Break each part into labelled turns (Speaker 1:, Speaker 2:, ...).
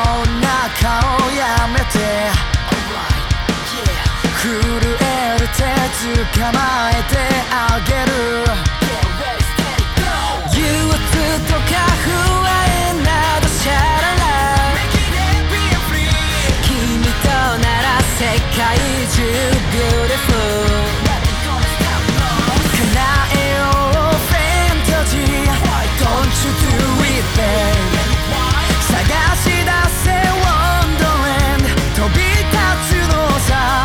Speaker 1: んな顔やめて震える手捕まえてあげる憂鬱とか不安などシャララ君となら世界中 Beautiful 叶えようファンタジー Don't you do it babe 探し出せ Wonderland 飛び立つのさ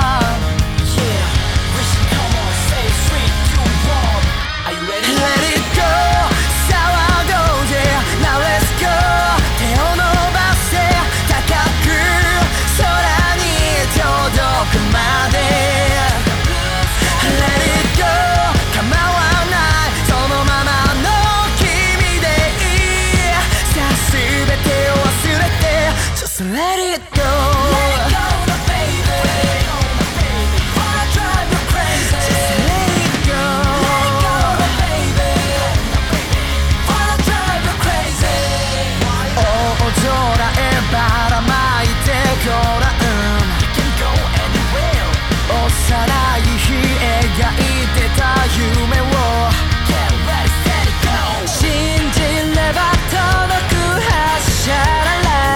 Speaker 1: Let it go. Let go now, baby. Wanna drive you crazy. Just let it go. Let go now, baby. Wanna drive you crazy. 大空へばらまいてごらん You can go anywhere. 幼い日描いてた夢を Get ready, steady, go. 信じれば届く発射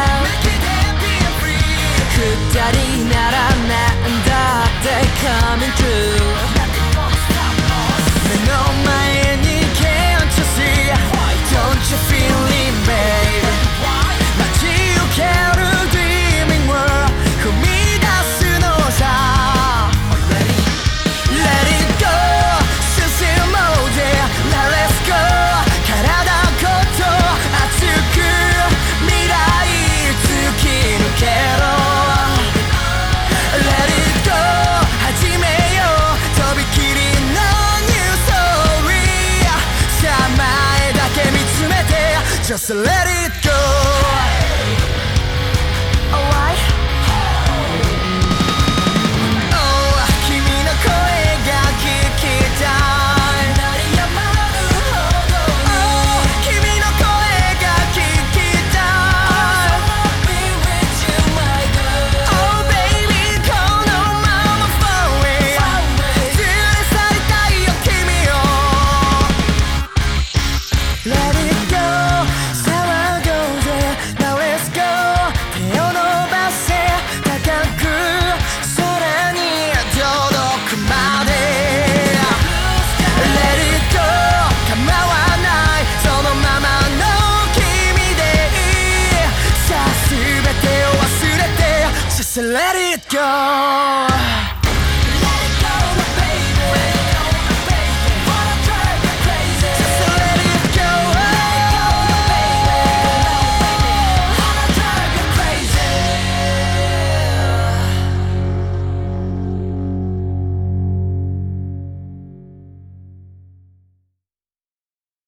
Speaker 1: 二人ならなんだって coming true 目の前に can't you see Don't you feel it babe 待ち受ける dreaming world 踏み出すのさ Let it go 進もうぜ Now let's go 体ごと熱く未来突き抜けろJust let it go. Alright. Oh, 君の声が聞きたい。鳴り止まるほどに。Oh, 君の声が聞きたい。I wanna be with you, my girl. Oh, baby, このまま far away. 連れ去りたいよ君を。Let it go.Let it go